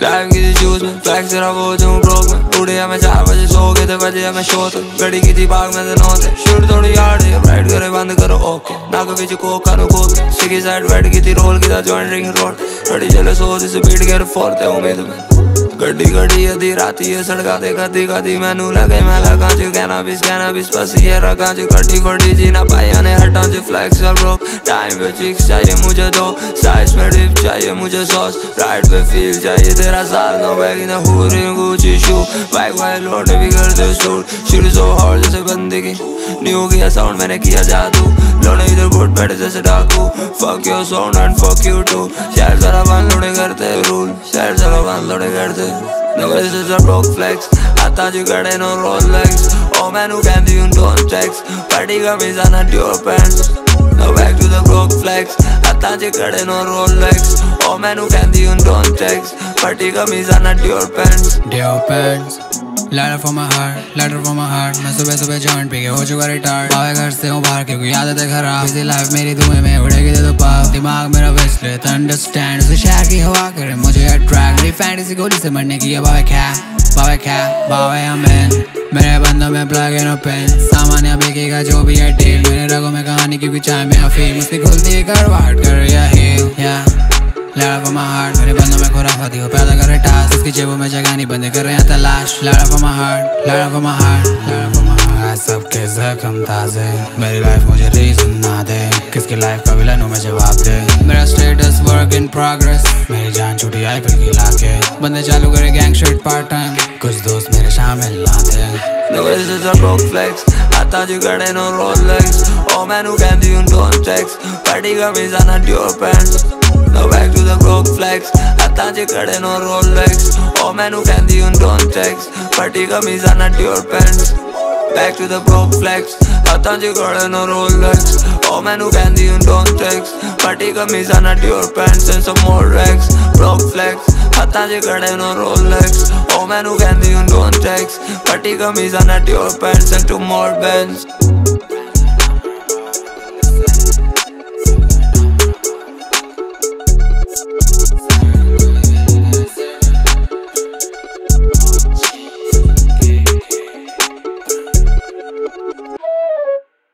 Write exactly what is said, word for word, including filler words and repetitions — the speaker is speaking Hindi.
लाइफ की थी शूज में फ्लैक्स तेरा वो जो ब्लॉक में उड़े मैं चार बजे सो गए थे बजे मैं शो तक गड़ी की थी बाग में नौ थे शूट थोड़ी यार्ड है राइड करे बंद करो ओके ना कभी चुको कानो को सिगी साइड बैठ की थी रोल की था जॉइंट रिंग रोड बड़ी चले सो जिसे बीट के फोर्थ है उम्मीद में गड्डी गड्डी अधी राती है सड़का दे कदी कदी मैनू लगे मैं लगा जो कहना बिस कहना बिस बस ये रखा जो कटी फटी जी ना पाई ने हटा जो फ्लैक्स और ब्रो टाइम पे चिक्स चाहिए मुझे दो साइज में डिप चाहिए मुझे सॉस राइड पे फील चाहिए तेरा साल नो बैग ना हो रही गुची शू बाइक वाले लोटे भी करते शूट शुरू सो हॉल जैसे बंदे की न्यू किया साउंड मैंने किया जादू लोने इधर बोट बैठे जैसे डाकू fuck your sound and fuck you too शहर जरा बंद लोड़े करते रूल शहर जरा बंद लोड़े करते No, this is a broke flex. I thought you got no Rolex. Oh man, who can do you don't text? Party gummies are not your pants. Now back to the broke flex. I thought you got no Rolex. Oh man, who can do you don't text? Party gummies are not your pants. Your pants. Letter from my heart, letter from my heart. मैं सुबह सुबह जॉइंट पी के हो चुका रिटार्ड बावे घर से हूँ बाहर क्योंकि आदत है खराब बिजी लाइफ मेरी धुएं में उड़ेगी दे दो पाप दिमाग मेरा विस्लेट अंडरस्टैंड उसे शहर की हवा करे मुझे अट्रैक्ट मेरी फैंटेसी गोली से मरने की है बावे क्या बावे क्या बावे अमेन मेरे बंदों में प्लग इन पेन सामान्य बिकेगा जो भी है डील मेरे रगों में कहानी की भी चाय में अफीम उसकी खुलती है करवाट कर रही है हील या लड़ा for my heart मेरे बंदों में खुराफाती हो पैदा करे टास्क इसकी जेबों में जगह नहीं बंदे कर रहे हैं तलाश लड़ा for my heart लड़ा for my heart लड़ा for my heart सबके जख्म ताज़े मेरी लाइफ मुझे रीजन ना दे किसकी लाइफ का विलन हूँ मैं जवाब दे मेरा स्टेटस वर्क इन प्रोग्रेस मेरी जान छूटी आई फिर की लाके बंदे चालू करे गैंग शिट पार्ट टाइम कुछ दोस्त मेरे शामिल ना थे No, this is a broke flex. I thought you got no Rolex. Oh man, who can do you don't text? Party gummies are not your pants. Now back to the broke flex. I thought you got no Rolex. Oh man, who can do you don't text? Party gummies are not your pants. Back to the broke flex. I thought you got no Rolex. Oh man, who can do you don't text? Party gummies are not your pants. And some more racks. Broke flex. I thought you got no Rolex. Oh man, who can do you don't text? Party gummies are not your pants. And two more bands.